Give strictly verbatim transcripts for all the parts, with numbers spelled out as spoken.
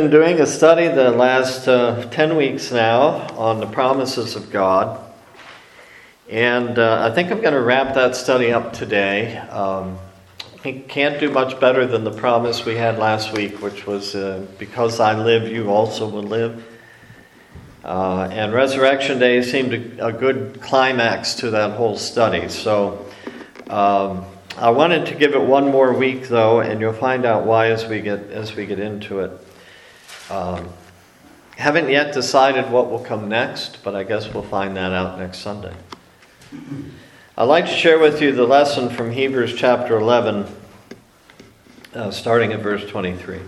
been doing a study the last uh, ten weeks now on the promises of God. And uh, I think I'm going to wrap that study up today. Um, I can't do much better than the promise we had last week, which was, uh, because I live, you also will live. Uh, and Resurrection Day seemed a, a good climax to that whole study. So um, I wanted to give it one more week, though, and you'll find out why as we get as we get into it. Um, haven't yet decided what will come next, but I guess we'll find that out next Sunday. I'd like to share with you the lesson from Hebrews chapter eleven, uh, starting at verse twenty-three.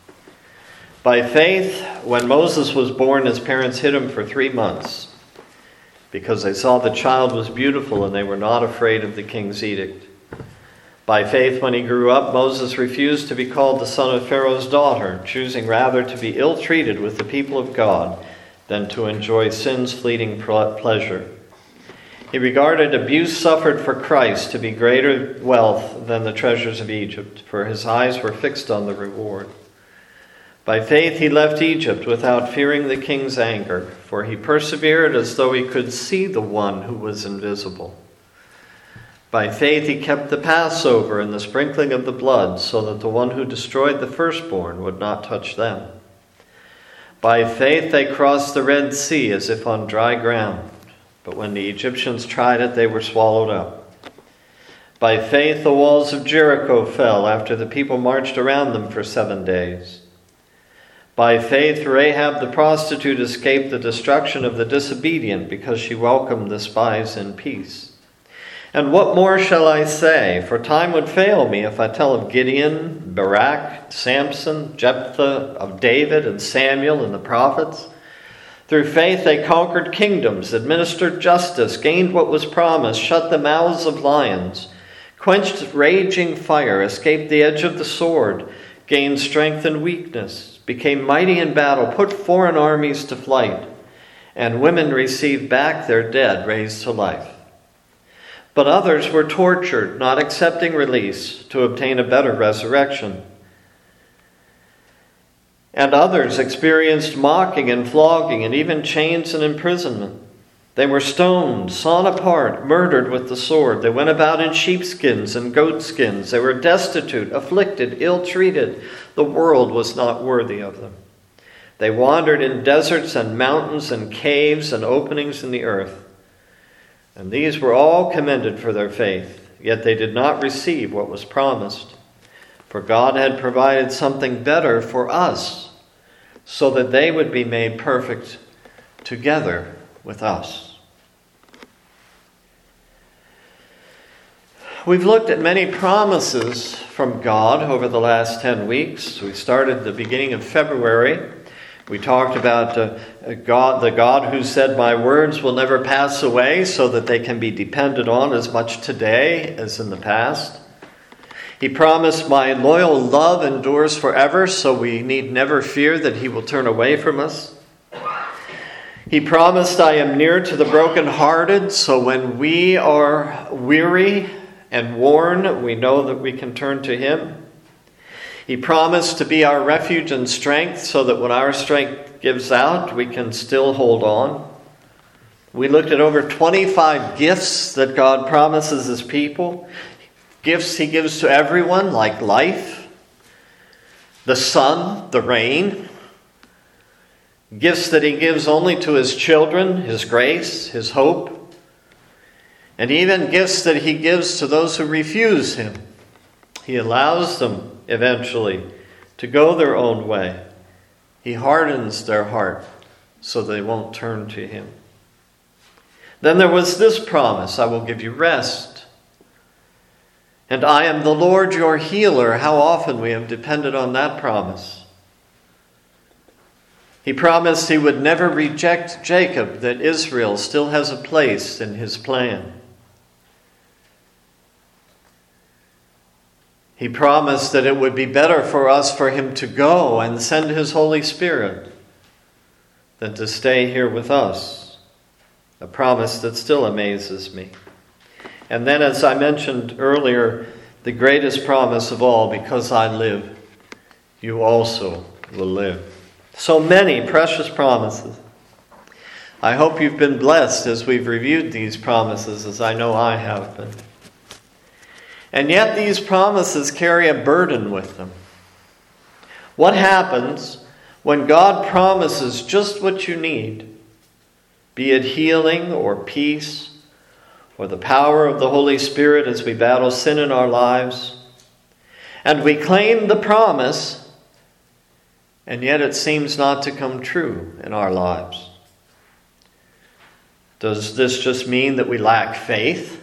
By faith, when Moses was born, his parents hid him for three months, because they saw the child was beautiful and they were not afraid of the king's edict. By faith, when he grew up, Moses refused to be called the son of Pharaoh's daughter, choosing rather to be ill-treated with the people of God than to enjoy sin's fleeting pleasure. He regarded abuse suffered for Christ to be greater wealth than the treasures of Egypt, for his eyes were fixed on the reward. By faith he left Egypt without fearing the king's anger, for he persevered as though he could see the one who was invisible. By faith he kept the Passover and the sprinkling of the blood, so that the one who destroyed the firstborn would not touch them. By faith they crossed the Red Sea as if on dry ground, but when the Egyptians tried it, they were swallowed up. By faith the walls of Jericho fell after the people marched around them for seven days. By faith Rahab the prostitute escaped the destruction of the disobedient, because she welcomed the spies in peace. And what more shall I say? For time would fail me if I tell of Gideon, Barak, Samson, Jephthah, of David and Samuel and the prophets. Through faith they conquered kingdoms, administered justice, gained what was promised, shut the mouths of lions, quenched raging fire, escaped the edge of the sword, gained strength in weakness, became mighty in battle, put foreign armies to flight, and women received back their dead raised to life. But others were tortured, not accepting release, to obtain a better resurrection. And others experienced mocking and flogging and even chains and imprisonment. They were stoned, sawn apart, murdered with the sword. They went about in sheepskins and goatskins. They were destitute, afflicted, ill-treated. The world was not worthy of them. They wandered in deserts and mountains and caves and openings in the earth. And these were all commended for their faith, yet they did not receive what was promised. For God had provided something better for us, so that they would be made perfect together with us. We've looked at many promises from God over the last ten weeks. We started the beginning of February. We talked about uh, God, the God who said, "My words will never pass away," so that they can be depended on as much today as in the past. He promised, "My loyal love endures forever," so we need never fear that he will turn away from us. He promised, "I am near to the brokenhearted," so when we are weary and worn, we know that we can turn to him. He promised to be our refuge and strength, so that when our strength gives out, we can still hold on. We looked at over twenty-five gifts that God promises his people. Gifts he gives to everyone, like life, the sun, the rain. Gifts that he gives only to his children, his grace, his hope. And even gifts that he gives to those who refuse him. He allows them eventually to go their own way. He hardens their heart so they won't turn to him. Then there was this promise: "I will give you rest. And I am the Lord your healer." How often we have depended on that promise. He promised he would never reject Jacob, that Israel still has a place in his plan. He promised that it would be better for us for him to go and send his Holy Spirit than to stay here with us. A promise that still amazes me. And then, as I mentioned earlier, the greatest promise of all: "Because I live, you also will live." So many precious promises. I hope you've been blessed as we've reviewed these promises, as I know I have been. And yet these promises carry a burden with them. What happens when God promises just what you need, be it healing or peace or the power of the Holy Spirit as we battle sin in our lives, and we claim the promise, and yet it seems not to come true in our lives? Does this just mean that we lack faith?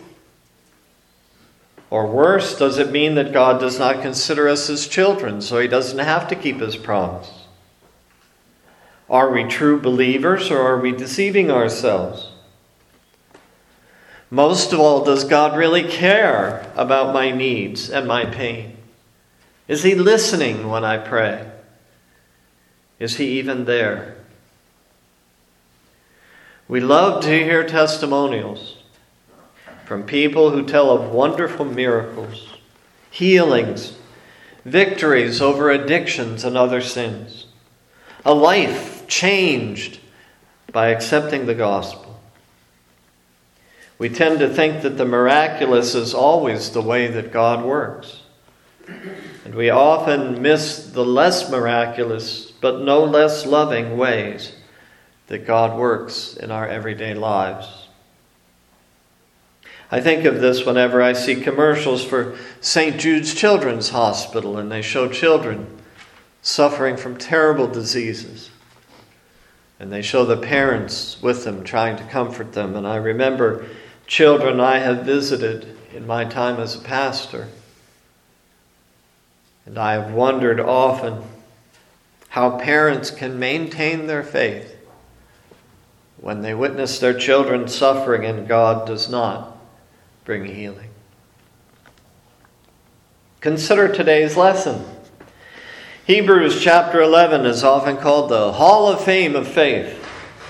Or worse, does it mean that God does not consider us as children, so he doesn't have to keep his promise? Are we true believers, or are we deceiving ourselves? Most of all, does God really care about my needs and my pain? Is he listening when I pray? Is he even there? We love to hear testimonials from people who tell of wonderful miracles, healings, victories over addictions and other sins, a life changed by accepting the gospel. We tend to think that the miraculous is always the way that God works. And we often miss the less miraculous, but no less loving ways that God works in our everyday lives. I think of this whenever I see commercials for Saint Jude's Children's Hospital, and they show children suffering from terrible diseases. And they show the parents with them trying to comfort them. And I remember children I have visited in my time as a pastor. And I have wondered often how parents can maintain their faith when they witness their children suffering and God does not bring healing. Consider today's lesson. Hebrews chapter eleven is often called the Hall of Fame of Faith.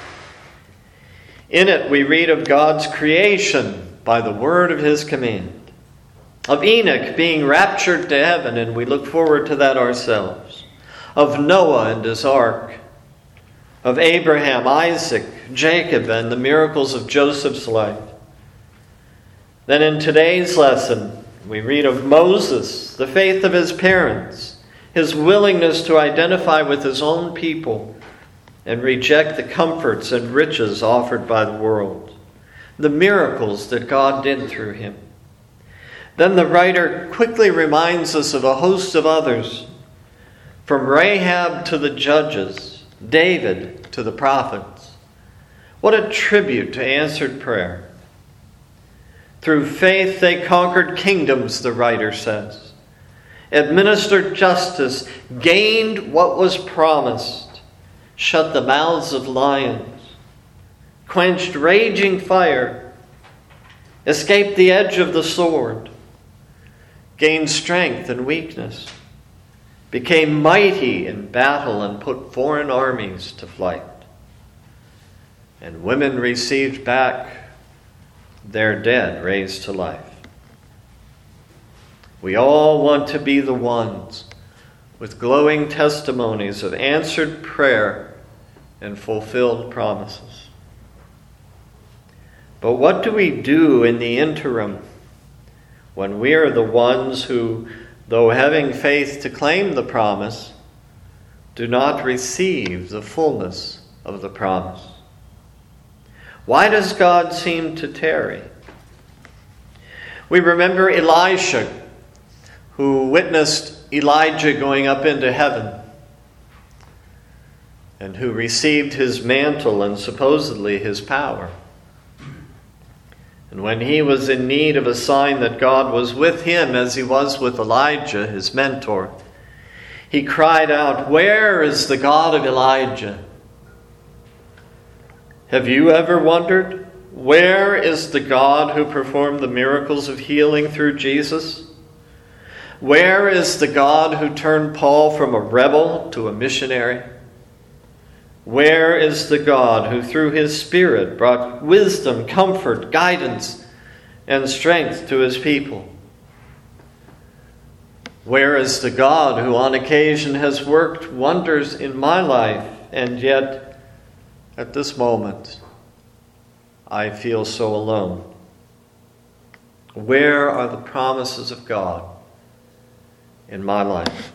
In it we read of God's creation by the word of his command, of Enoch being raptured to heaven, and we look forward to that ourselves, of Noah and his ark, of Abraham, Isaac, Jacob, and the miracles of Joseph's life. Then in today's lesson, we read of Moses, the faith of his parents, his willingness to identify with his own people and reject the comforts and riches offered by the world, the miracles that God did through him. Then the writer quickly reminds us of a host of others, from Rahab to the judges, David to the prophets. What a tribute to answered prayer. Through faith they conquered kingdoms, the writer says, administered justice, gained what was promised, shut the mouths of lions, quenched raging fire, escaped the edge of the sword, gained strength and weakness, became mighty in battle and put foreign armies to flight. And women received back their dead raised to life. We all want to be the ones with glowing testimonies of answered prayer and fulfilled promises. But what do we do in the interim when we are the ones who, though having faith to claim the promise, do not receive the fullness of the promise? Why does God seem to tarry? We remember Elisha, who witnessed Elijah going up into heaven and who received his mantle and supposedly his power. And when he was in need of a sign that God was with him as he was with Elijah, his mentor, he cried out, "Where is the God of Elijah?" Have you ever wondered, where is the God who performed the miracles of healing through Jesus? Where is the God who turned Paul from a rebel to a missionary? Where is the God who through his Spirit brought wisdom, comfort, guidance, and strength to his people? Where is the God who on occasion has worked wonders in my life, and yet at this moment I feel so alone? Where are the promises of God in my life?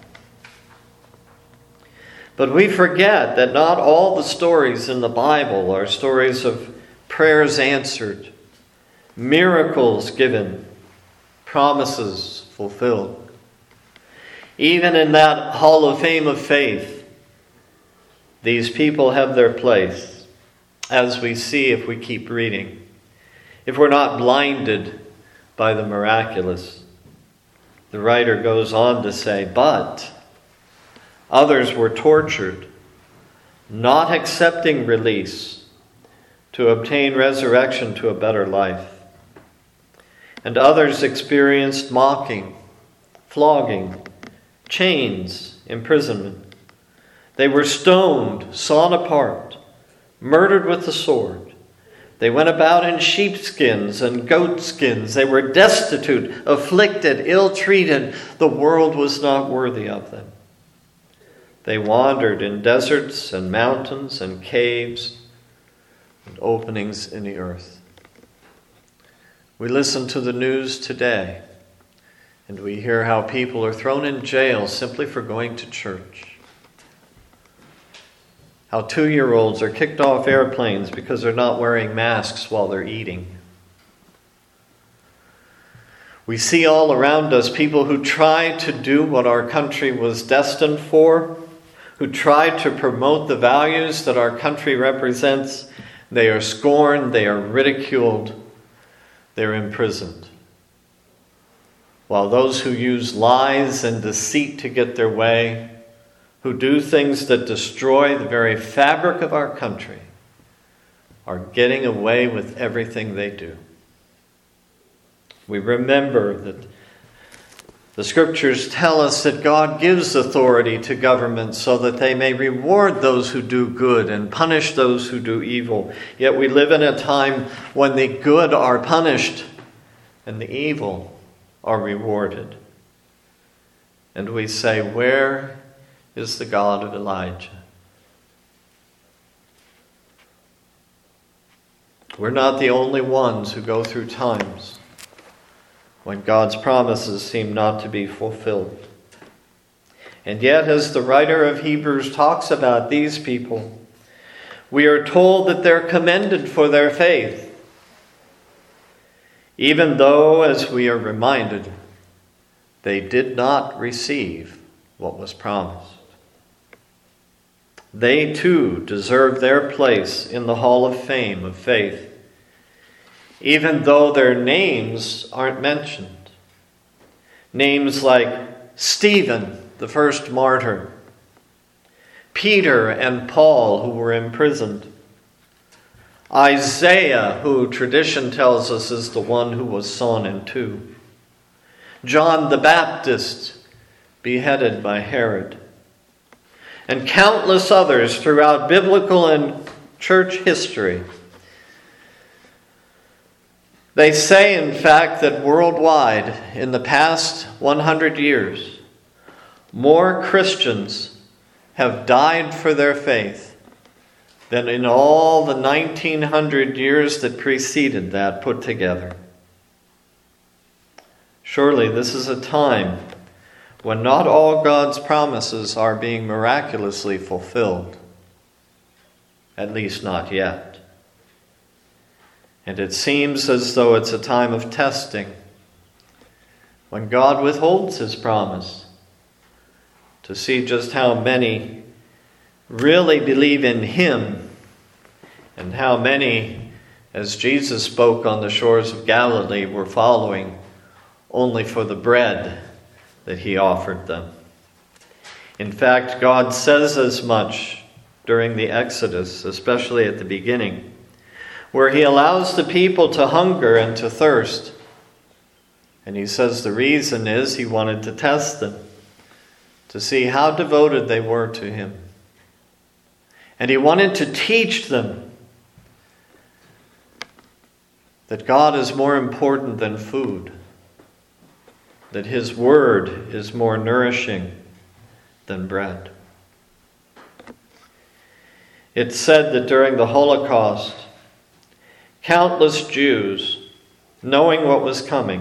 But we forget that not all the stories in the Bible are stories of prayers answered, miracles given, promises fulfilled. Even in that hall of fame of faith, these people have their place, as we see if we keep reading, if we're not blinded by the miraculous. The writer goes on to say, but others were tortured, not accepting release to obtain resurrection to a better life. And others experienced mocking, flogging, chains, imprisonment. They were stoned, sawn apart, murdered with the sword. They went about in sheepskins and goatskins. They were destitute, afflicted, ill-treated. The world was not worthy of them. They wandered in deserts and mountains and caves and openings in the earth. We listen to the news today, and we hear how people are thrown in jail simply for going to church. How two-year-olds are kicked off airplanes because they're not wearing masks while they're eating. We see all around us people who try to do what our country was destined for, who try to promote the values that our country represents. They are scorned, they are ridiculed, they're imprisoned. While those who use lies and deceit to get their way, who do things that destroy the very fabric of our country, are getting away with everything they do. We remember that the scriptures tell us that God gives authority to government so that they may reward those who do good and punish those who do evil. Yet we live in a time when the good are punished and the evil are rewarded. And we say, where is the God of Elijah? We're not the only ones who go through times when God's promises seem not to be fulfilled. And yet, as the writer of Hebrews talks about these people, we are told that they're commended for their faith, even though, as we are reminded, they did not receive what was promised. They too deserve their place in the hall of fame of faith, even though their names aren't mentioned. Names like Stephen, the first martyr, Peter and Paul, who were imprisoned, Isaiah, who tradition tells us is the one who was sawn in two, John the Baptist, beheaded by Herod, and countless others throughout biblical and church history. They say, in fact, that worldwide, in the past one hundred years, more Christians have died for their faith than in all the nineteen hundred years that preceded that put together. Surely this is a time when not all God's promises are being miraculously fulfilled, at least not yet. And it seems as though it's a time of testing, when God withholds his promise, to see just how many really believe in him, and how many, as Jesus spoke on the shores of Galilee, were following only for the bread that he offered them. In fact, God says as much during the Exodus, especially at the beginning, where he allows the people to hunger and to thirst. And he says the reason is he wanted to test them, to see how devoted they were to him. And he wanted to teach them that God is more important than food, that his word is more nourishing than bread. It's said that during the Holocaust, countless Jews, knowing what was coming,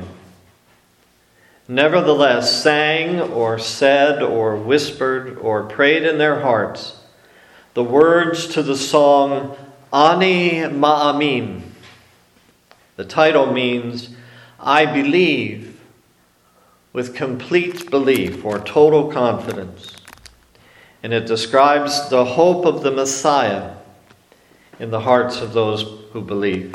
nevertheless sang or said or whispered or prayed in their hearts the words to the song Ani Ma'amin. The title means, I believe, with complete belief or total confidence. And it describes the hope of the Messiah in the hearts of those who believe.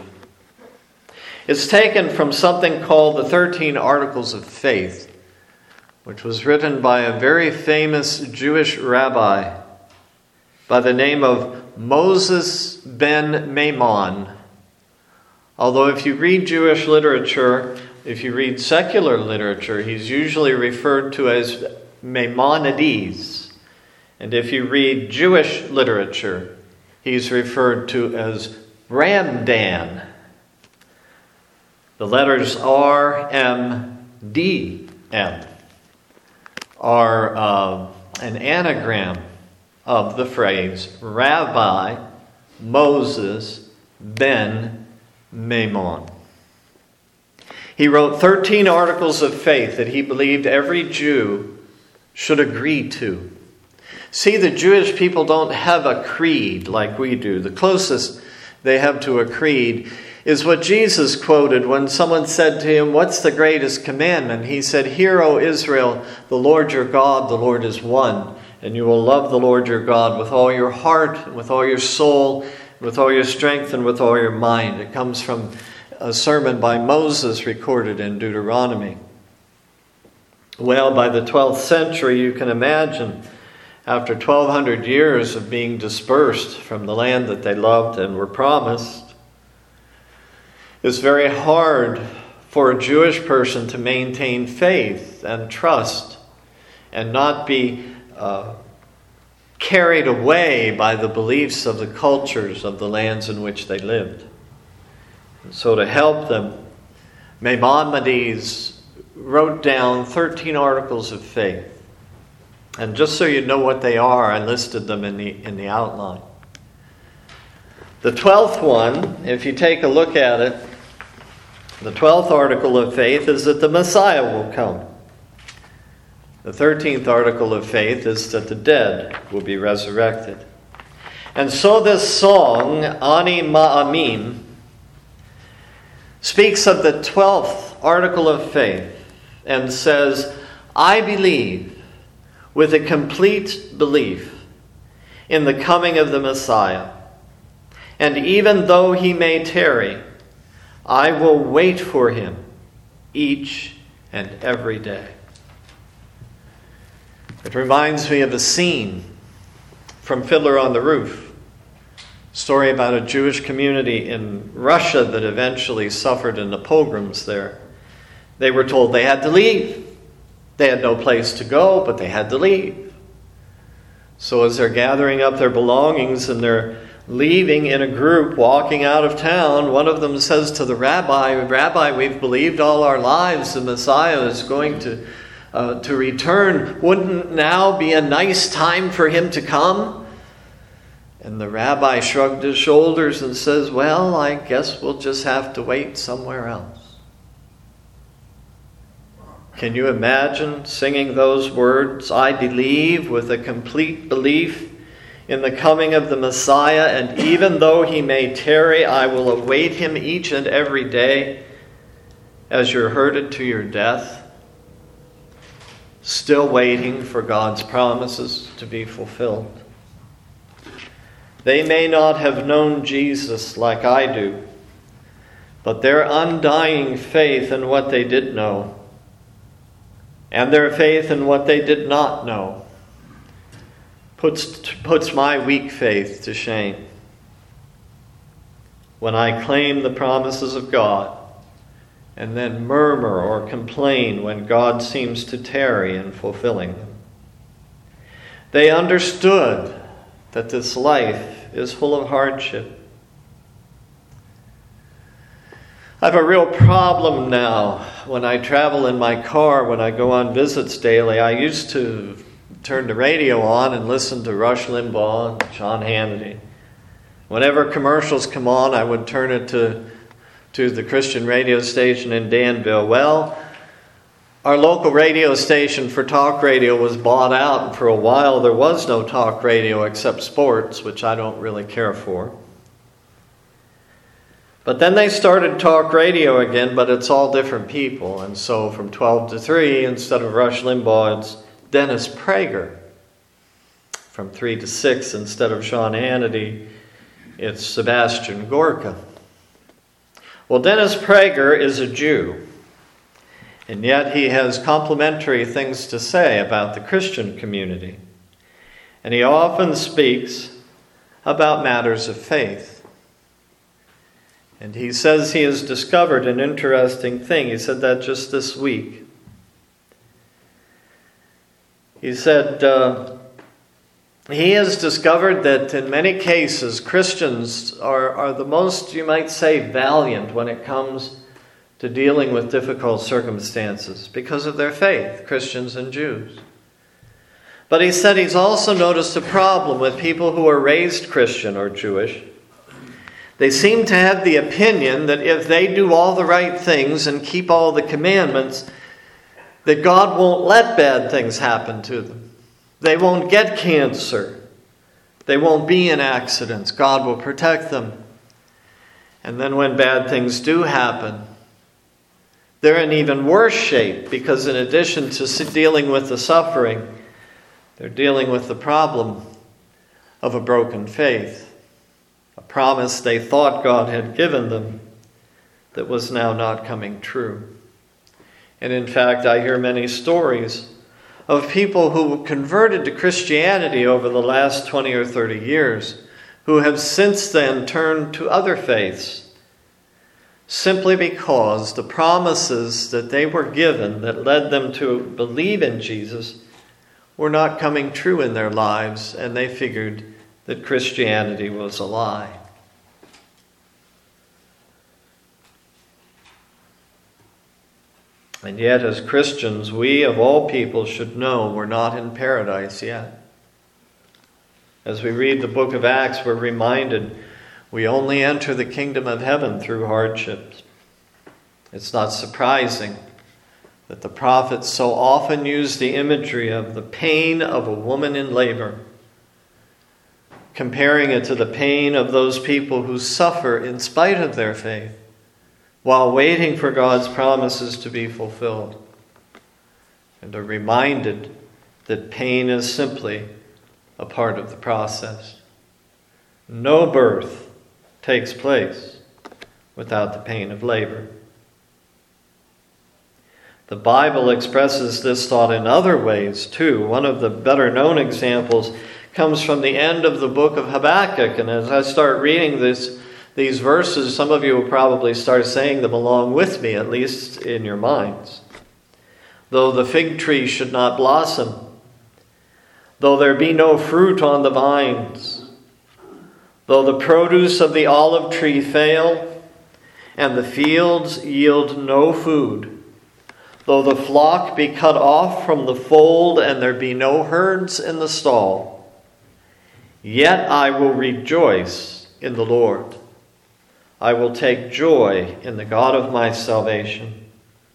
It's taken from something called the thirteen Articles of Faith, which was written by a very famous Jewish rabbi by the name of Moses ben Maimon. Although if you read Jewish literature, if you read secular literature, he's usually referred to as Maimonides. And if you read Jewish literature, he's referred to as Ramdan. The letters R, M, D, M are uh, an anagram of the phrase Rabbi Moses ben Maimon. He wrote thirteen articles of faith that he believed every Jew should agree to. See, the Jewish people don't have a creed like we do. The closest they have to a creed is what Jesus quoted when someone said to him, what's the greatest commandment? He said, Hear, O Israel, the Lord your God, the Lord is one. And you will love the Lord your God with all your heart, and with all your soul, with all your strength, and with all your mind. It comes from a sermon by Moses recorded in Deuteronomy. Well, by the twelfth century, you can imagine, after twelve hundred years of being dispersed from the land that they loved and were promised, it's very hard for a Jewish person to maintain faith and trust and not be uh, carried away by the beliefs of the cultures of the lands in which they lived. And so to help them, Maimonides wrote down thirteen articles of faith. And just so you know what they are, I listed them in the, in the outline. The twelfth one, if you take a look at it, the twelfth article of faith is that the Messiah will come. The thirteenth article of faith is that the dead will be resurrected. And so this song, Ani Ma'amin, speaks of the twelfth article of faith and says, I believe with a complete belief in the coming of the Messiah. And even though he may tarry, I will wait for him each and every day. It reminds me of a scene from Fiddler on the Roof, a story about a Jewish community in Russia that eventually suffered in the pogroms there. They were told they had to leave. They had no place to go, but they had to leave. So as they're gathering up their belongings and they're leaving in a group, walking out of town, one of them says to the rabbi, Rabbi, we've believed all our lives the Messiah is going to, uh, to return. Wouldn't now be a nice time for him to come? And the rabbi shrugged his shoulders and says, well, I guess we'll just have to wait somewhere else. Can you imagine singing those words, I believe with a complete belief in the coming of the Messiah, and even though he may tarry, I will await him each and every day as you're herded to your death, still waiting for God's promises to be fulfilled. They may not have known Jesus like I do, but their undying faith in what they did know, and their faith in what they did not know, puts, puts my weak faith to shame. When I claim the promises of God and then murmur or complain when God seems to tarry in fulfilling them. They understood that this life is full of hardship. I have a real problem now when I travel in my car, when I go on visits daily. I used to turn the radio on and listen to Rush Limbaugh and Sean Hannity. Whenever commercials come on, I would turn it to, to the Christian radio station in Danville. Well, our local radio station for talk radio was bought out, and for a while there was no talk radio except sports, which I don't really care for. But then they started talk radio again, but it's all different people. And so from twelve to three, instead of Rush Limbaugh, it's Dennis Prager. From three to six, instead of Sean Hannity, it's Sebastian Gorka. Well, Dennis Prager is a Jew, and yet he has complimentary things to say about the Christian community. And he often speaks about matters of faith. And he says he has discovered an interesting thing. He said that just this week. He said uh, he has discovered that in many cases Christians are, are the most, you might say, valiant when it comes to dealing with difficult circumstances because of their faith, Christians and Jews. But he said he's also noticed a problem with people who are raised Christian or Jewish. They seem to have the opinion that if they do all the right things and keep all the commandments, that God won't let bad things happen to them. They won't get cancer. They won't be in accidents. God will protect them. And then when bad things do happen, they're in even worse shape because in addition to dealing with the suffering, they're dealing with the problem of a broken faith. A promise they thought God had given them that was now not coming true. And in fact, I hear many stories of people who converted to Christianity over the last twenty or thirty years, who have since then turned to other faiths, simply because the promises that they were given that led them to believe in Jesus were not coming true in their lives, and they figured that Christianity was a lie. And yet, as Christians, we of all people should know we're not in paradise yet. As we read the book of Acts, we're reminded we only enter the kingdom of heaven through hardships. It's not surprising that the prophets so often use the imagery of the pain of a woman in labor, comparing it to the pain of those people who suffer in spite of their faith, while waiting for God's promises to be fulfilled, and are reminded that pain is simply a part of the process. No birth takes place without the pain of labor. The Bible expresses this thought in other ways too. One of the better known examples comes from the end of the book of Habakkuk, and as I start reading this These verses, some of you will probably start saying them along with me, at least in your minds. Though the fig tree should not blossom, though there be no fruit on the vines, though the produce of the olive tree fail, and the fields yield no food, though the flock be cut off from the fold, and there be no herds in the stall, yet I will rejoice in the Lord. I will take joy in the God of my salvation.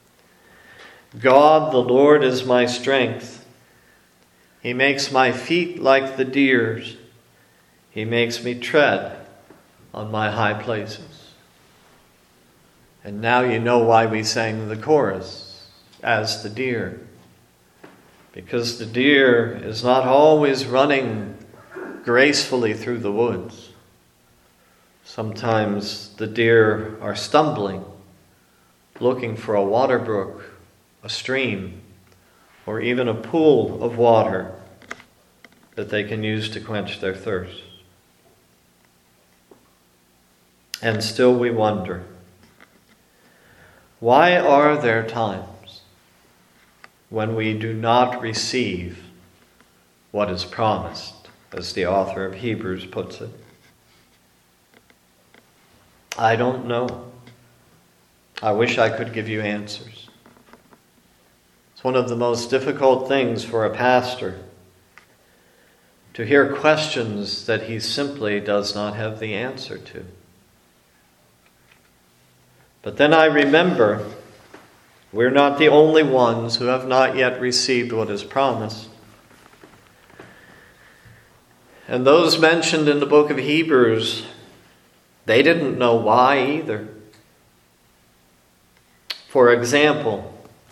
God, the Lord, is my strength. He makes my feet like the deer's. He makes me tread on my high places. And now you know why we sang the chorus, as the deer. Because the deer is not always running gracefully through the woods. Sometimes the deer are stumbling, looking for a water brook, a stream, or even a pool of water that they can use to quench their thirst. And still we wonder, why are there times when we do not receive what is promised, as the author of Hebrews puts it? I don't know. I wish I could give you answers. It's one of the most difficult things for a pastor to hear questions that he simply does not have the answer to. But then I remember we're not the only ones who have not yet received what is promised. And those mentioned in the book of Hebrews, they didn't know why either. For example,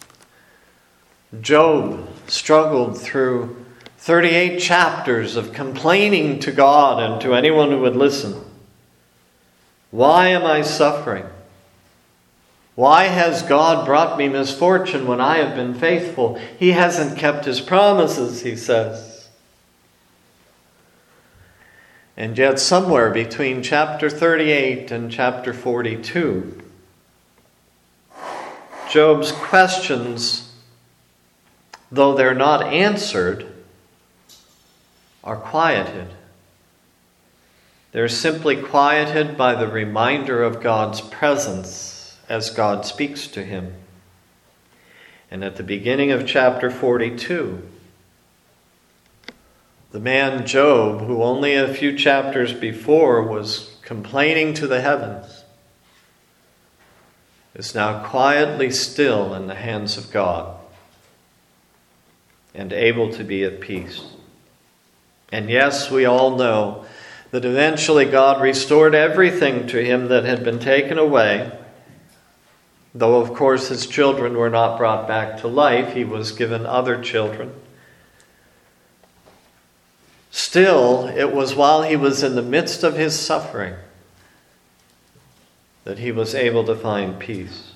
Job struggled through thirty-eight chapters of complaining to God and to anyone who would listen. Why am I suffering? Why has God brought me misfortune when I have been faithful? He hasn't kept his promises, he says. And yet somewhere between chapter thirty-eight and chapter forty-two, Job's questions, though they're not answered, are quieted. They're simply quieted by the reminder of God's presence as God speaks to him. And at the beginning of chapter forty-two, the man Job, who only a few chapters before was complaining to the heavens, is now quietly still in the hands of God and able to be at peace. And yes, we all know that eventually God restored everything to him that had been taken away. Though, of course, his children were not brought back to life, he was given other children. Still, it was while he was in the midst of his suffering that he was able to find peace.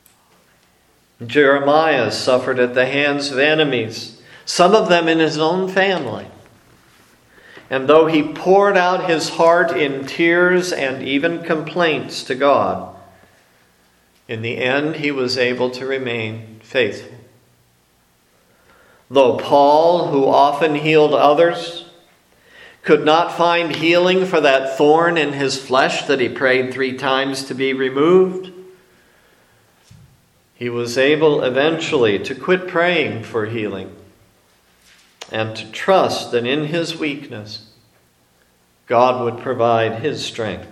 Jeremiah suffered at the hands of enemies, some of them in his own family. And though he poured out his heart in tears and even complaints to God, in the end he was able to remain faithful. Though Paul, who often healed others, could not find healing for that thorn in his flesh that he prayed three times to be removed, he was able eventually to quit praying for healing and to trust that in his weakness, God would provide his strength.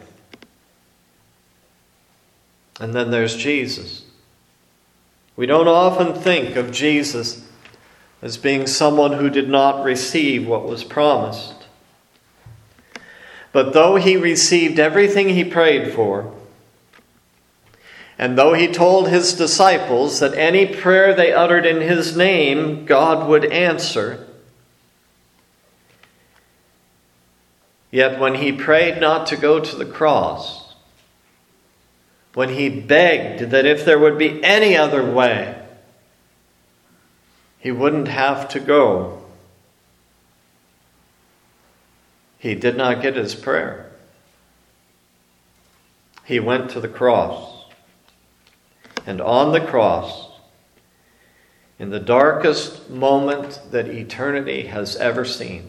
And then there's Jesus. We don't often think of Jesus as being someone who did not receive what was promised. But though he received everything he prayed for, and though he told his disciples that any prayer they uttered in his name, God would answer, yet when he prayed not to go to the cross, when he begged that if there would be any other way, he wouldn't have to go, he did not get his prayer. He went to the cross. And on the cross, in the darkest moment that eternity has ever seen,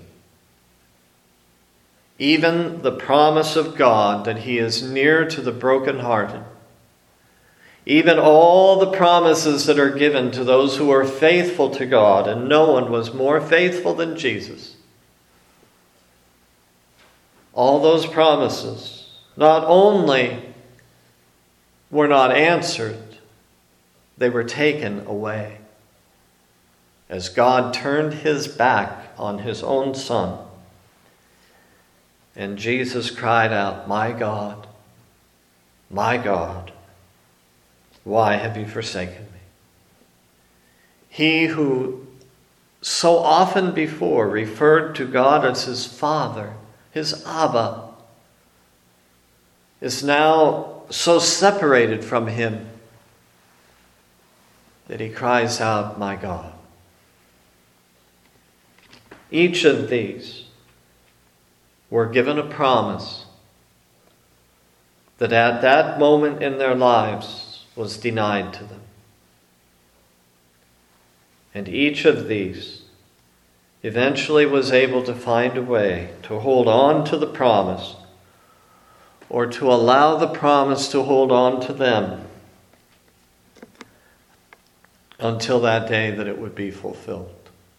even the promise of God that he is near to the brokenhearted, even all the promises that are given to those who are faithful to God, and no one was more faithful than Jesus, all those promises not only were not answered, they were taken away as God turned his back on his own Son. And Jesus cried out, "My God, my God, why have you forsaken me?" He who so often before referred to God as his Father, his Abba, is now so separated from him that he cries out, "My God." Each of these were given a promise that at that moment in their lives was denied to them. And each of these eventually was able to find a way to hold on to the promise, or to allow the promise to hold on to them, until that day that it would be fulfilled.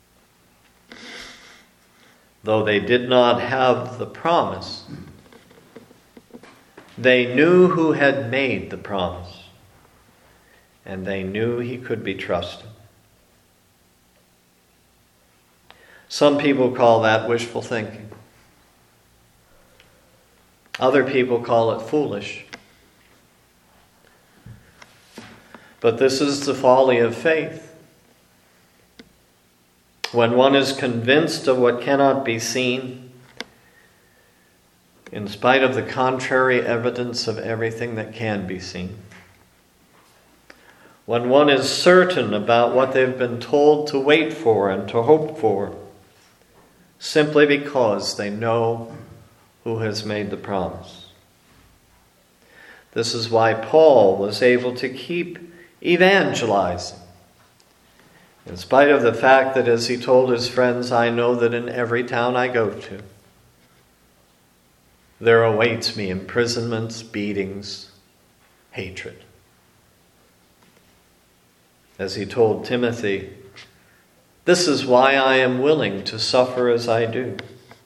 Though they did not have the promise, they knew who had made the promise, and they knew he could be trusted. Some people call that wishful thinking. Other people call it foolish. But this is the folly of faith. When one is convinced of what cannot be seen, in spite of the contrary evidence of everything that can be seen. When one is certain about what they've been told to wait for and to hope for, simply because they know who has made the promise. This is why Paul was able to keep evangelizing, in spite of the fact that, as he told his friends, I know that in every town I go to, there awaits me imprisonments, beatings, hatred. As he told Timothy, this is why I am willing to suffer as I do.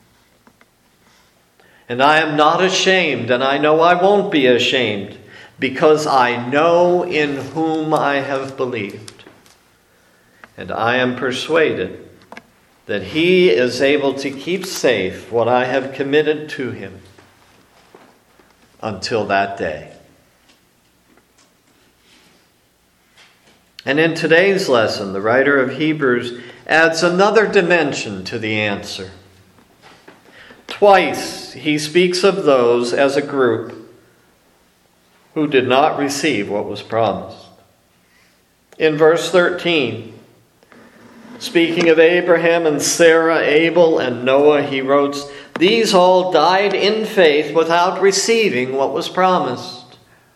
And I am not ashamed, and I know I won't be ashamed, because I know in whom I have believed. And I am persuaded that he is able to keep safe what I have committed to him until that day. And in today's lesson, the writer of Hebrews adds another dimension to the answer. Twice he speaks of those as a group who did not receive what was promised. In verse thirteen, speaking of Abraham and Sarah, Abel and Noah, he wrote, these all died in faith without receiving what was promised.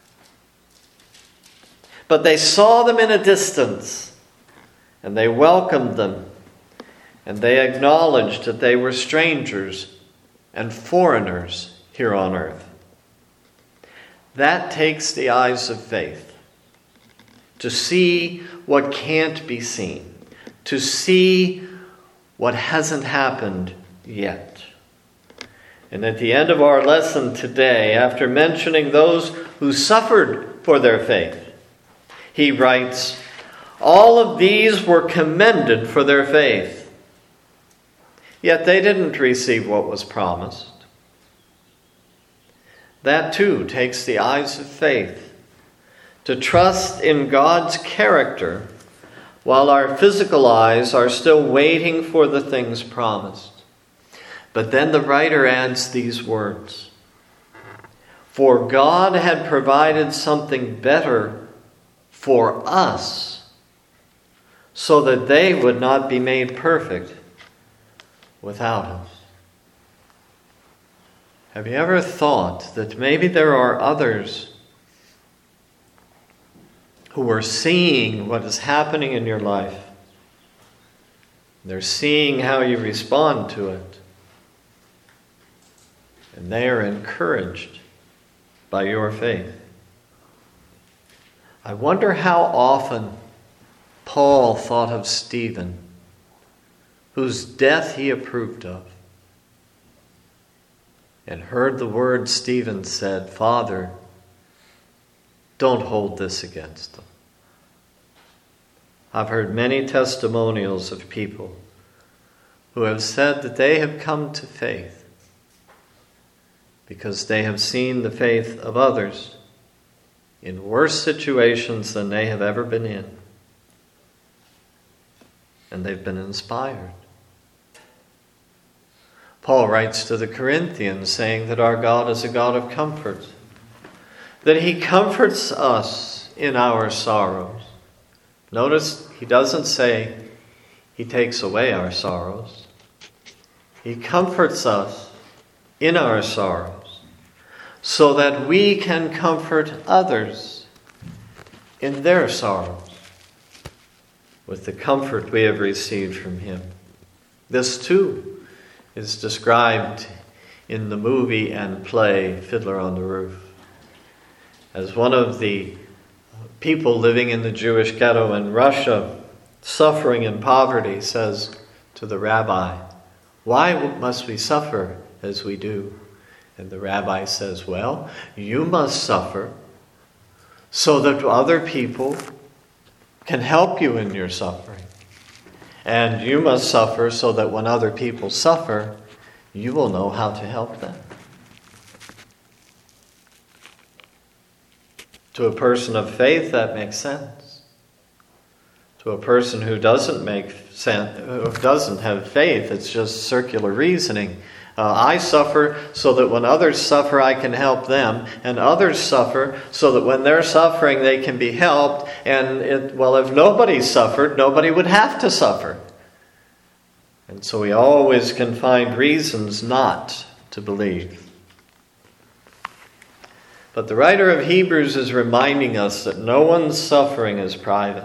But they saw them in a distance, and they welcomed them, and they acknowledged that they were strangers and foreigners here on earth. That takes the eyes of faith to see what can't be seen, to see what hasn't happened yet. And at the end of our lesson today, after mentioning those who suffered for their faith, he writes, all of these were commended for their faith, yet they didn't receive what was promised. That too takes the eyes of faith to trust in God's character while our physical eyes are still waiting for the things promised. But then the writer adds these words, for God had provided something better for us, so that they would not be made perfect without us. Have you ever thought that maybe there are others who are seeing what is happening in your life? They're seeing how you respond to it. And they are encouraged by your faith. I wonder how often Paul thought of Stephen, whose death he approved of, and heard the words Stephen said, Father, don't hold this against them. I've heard many testimonials of people who have said that they have come to faith because they have seen the faith of others in worse situations than they have ever been in. And they've been inspired. Paul writes to the Corinthians saying that our God is a God of comfort, that he comforts us in our sorrows. Notice he doesn't say he takes away our sorrows. He comforts us in our sorrows so that we can comfort others in their sorrows with the comfort we have received from him. This too is described in the movie and play Fiddler on the Roof as one of the people living in the Jewish ghetto in Russia, suffering in poverty, says to the rabbi, "Why must we suffer as we do?" And the rabbi says, "Well, you must suffer so that other people can help you in your suffering. And you must suffer so that when other people suffer, you will know how to help them." To a person of faith, that makes sense. To a person who doesn't make sense, who doesn't have faith, it's just circular reasoning. Uh, I suffer so that when others suffer, I can help them, and others suffer so that when they're suffering, they can be helped. And it, well, if nobody suffered, nobody would have to suffer. And so we always can find reasons not to believe. But the writer of Hebrews is reminding us that no one's suffering is private.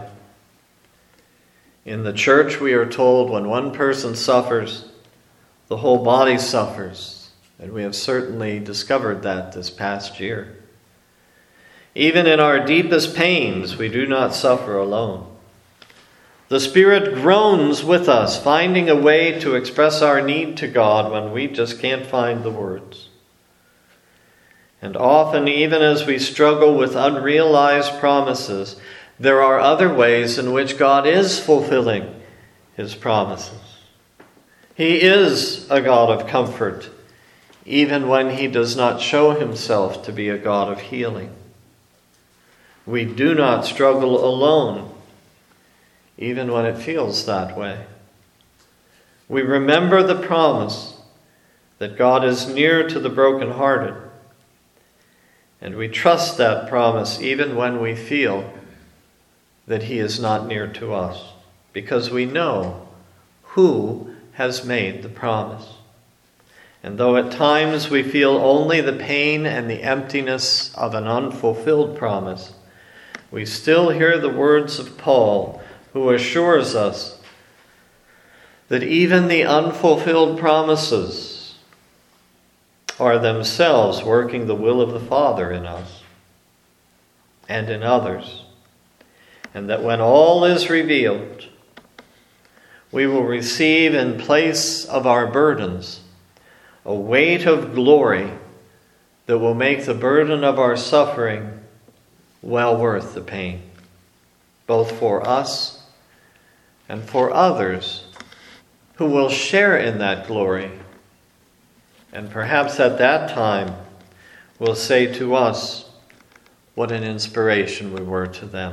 In the church, we are told when one person suffers, the whole body suffers, and we have certainly discovered that this past year. Even in our deepest pains, we do not suffer alone. The Spirit groans with us, finding a way to express our need to God when we just can't find the words. And often, even as we struggle with unrealized promises, there are other ways in which God is fulfilling His promises. He is a God of comfort, even when He does not show Himself to be a God of healing. We do not struggle alone, even when it feels that way. We remember the promise that God is near to the brokenhearted, and we trust that promise even when we feel that He is not near to us, because we know who has made the promise. And though at times we feel only the pain and the emptiness of an unfulfilled promise, we still hear the words of Paul, who assures us that even the unfulfilled promises are themselves working the will of the Father in us and in others, and that when all is revealed, we will receive in place of our burdens a weight of glory that will make the burden of our suffering well worth the pain, both for us and for others who will share in that glory, and perhaps at that time will say to us what an inspiration we were to them.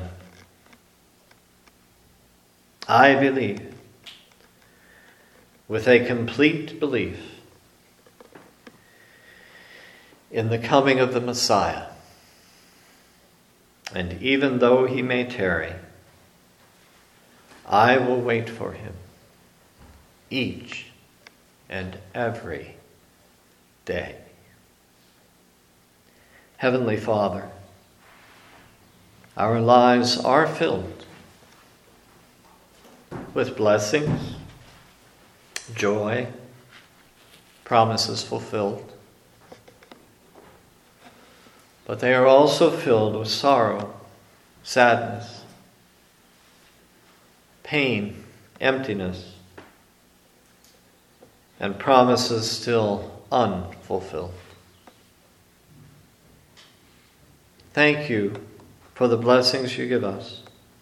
I believe, with a complete belief in the coming of the Messiah. And even though He may tarry, I will wait for Him each and every day. Heavenly Father, our lives are filled with blessings, joy, promises fulfilled. But they are also filled with sorrow, sadness, pain, emptiness, and promises still unfulfilled. Thank you for the blessings you give us.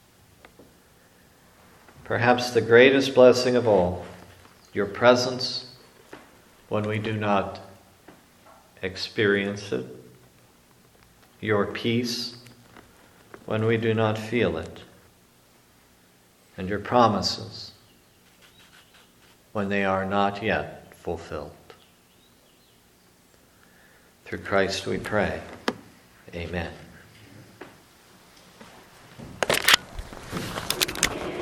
Perhaps the greatest blessing of all, your presence when we do not experience it, your peace when we do not feel it, and your promises when they are not yet fulfilled. Through Christ we pray. Amen.